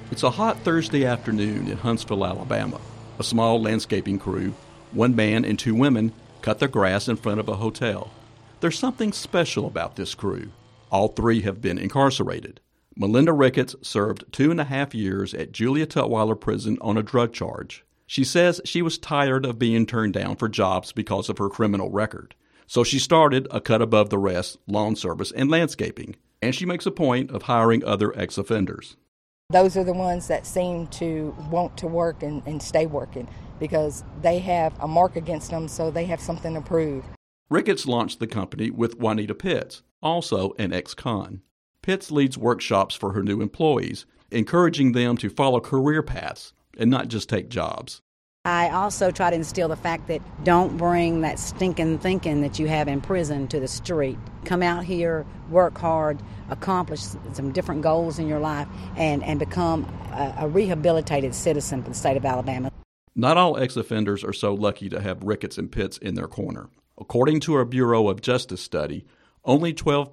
It's a hot Thursday afternoon in Huntsville, Alabama. A small landscaping crew, one man and two women, cut their grass in front of a hotel. There's something special about this crew. All three have been incarcerated. Melinda Ricketts served 2.5 years at Julia Tutwiler Prison on a drug charge. She says she was tired of being turned down for jobs because of her criminal record. So she started a cut above the rest lawn service and landscaping. And she makes a point of hiring other ex-offenders. Those are the ones that seem to want to work and stay working because they have a mark against them, so they have something to prove. Ricketts launched the company with Juanita Pitts, also an ex-con. Pitts leads workshops for her new employees, encouraging them to follow career paths and not just take jobs. I also try to instill the fact that don't bring that stinking thinking that you have in prison to the street. Come out here, work hard, accomplish some different goals in your life, and become a rehabilitated citizen for the state of Alabama. Not all ex-offenders are so lucky to have Ricketts and Pitts in their corner. According to a Bureau of Justice study, only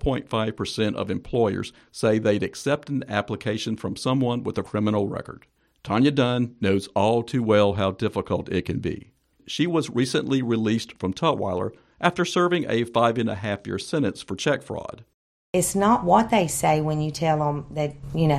12.5% of employers say they'd accept an application from someone with a criminal record. Tanya Dunn knows all too well how difficult it can be. She was recently released from Tutwiler after serving a 5.5-year sentence for check fraud. It's not what they say when you tell them that,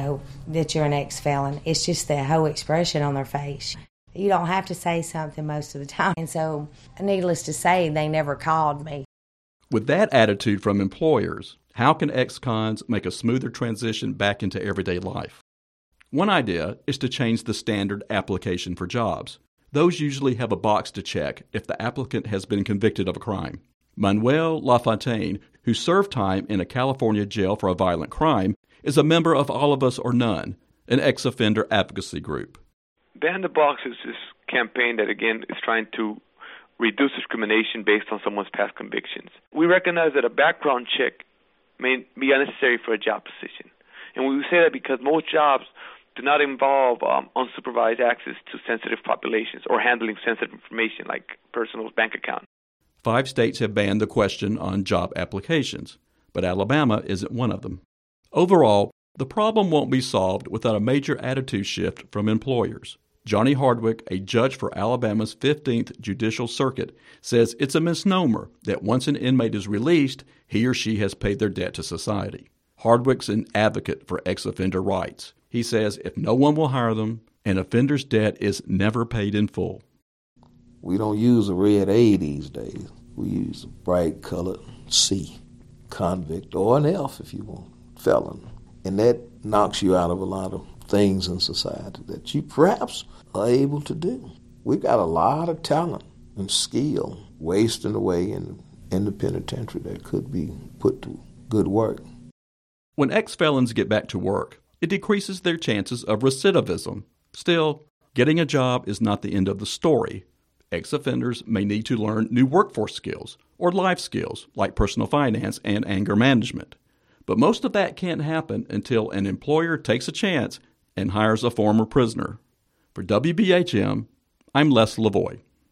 that you're an ex-felon. It's just the whole expression on their face. You don't have to say something most of the time. And so, needless to say, they never called me. With that attitude from employers, how can ex-cons make a smoother transition back into everyday life? One idea is to change the standard application for jobs. Those usually have a box to check if the applicant has been convicted of a crime. Manuel LaFontaine, who served time in a California jail for a violent crime, is a member of All of Us or None, an ex-offender advocacy group. Ban the Box is this campaign that, again, is trying to reduce discrimination based on someone's past convictions. We recognize that a background check may be unnecessary for a job position. And we say that because most jobs do not involve unsupervised access to sensitive populations or handling sensitive information like personal bank account. 5 states have banned the question on job applications, but Alabama isn't one of them. Overall, the problem won't be solved without a major attitude shift from employers. Johnny Hardwick, a judge for Alabama's 15th Judicial Circuit, says it's a misnomer that once an inmate is released, he or she has paid their debt to society. Hardwick's an advocate for ex-offender rights. He says if no one will hire them, an offender's debt is never paid in full. We don't use a red A these days. We use a bright-colored C, convict, or an F if you want, felon. And that knocks you out of a lot of things in society that you perhaps are able to do. We've got a lot of talent and skill wasting away in the penitentiary that could be put to good work. When ex-felons get back to work, it decreases their chances of recidivism. Still, getting a job is not the end of the story. Ex-offenders may need to learn new workforce skills or life skills like personal finance and anger management. But most of that can't happen until an employer takes a chance and hires a former prisoner. For WBHM, I'm Les Lavoie.